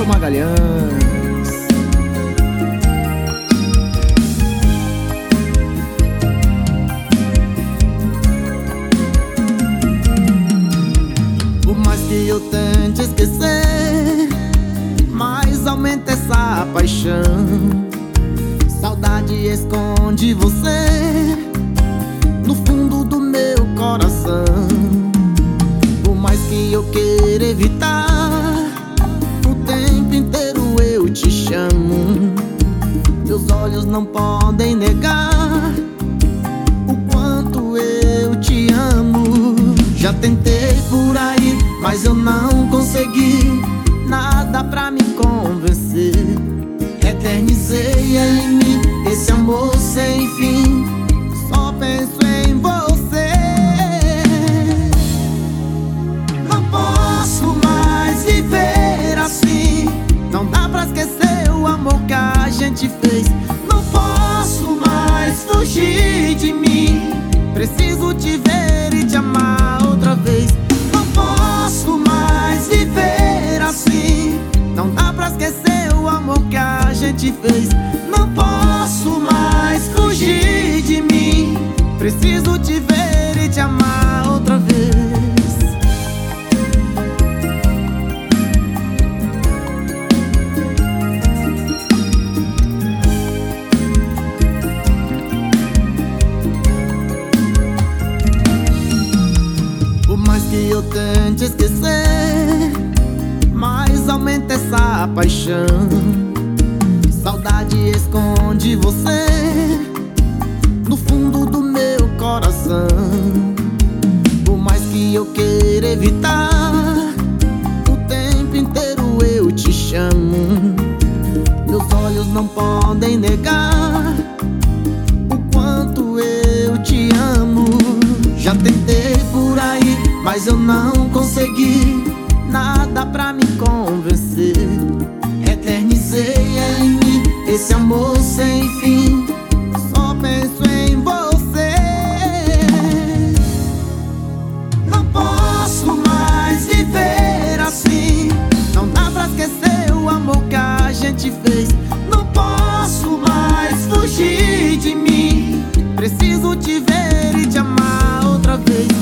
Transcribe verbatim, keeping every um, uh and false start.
Magalhães. Por mais que eu tente esquecer, mais aumenta essa paixão. Saudade esconde você no fundo do meu coração. Por mais que eu queira evitar, o tempo inteiro eu te chamo. Meus olhos não podem negar o quanto eu te amo. Já tentei por aí, mas eu não consegui nada pra me convencer. Eternizei em mim esse amor sem fim, só penso em você. Não posso mais viver assim, não dá pra esquecer o amor que a gente fez. Não posso mais fugir de mim, preciso te ver e te amar outra vez. Não posso mais viver assim, não dá pra esquecer o amor que a gente fez. Não posso mais fugir de mim, preciso te ver e te amar outra vez. Por mais que eu tente esquecer, mais aumenta essa paixão. Saudade esconde você no fundo do meu coração. Por mais que eu queira evitar, o tempo inteiro eu te chamo. Meus olhos não podem negar o quanto eu te amo. Já tentei por aí, mas eu não consegui nada pra me convencer. Eternizei em mim esse amor sem fim, só penso em você. Não posso mais viver assim, não dá pra esquecer o amor que a gente fez. Não posso mais fugir de mim, preciso te ver e te amar outra vez.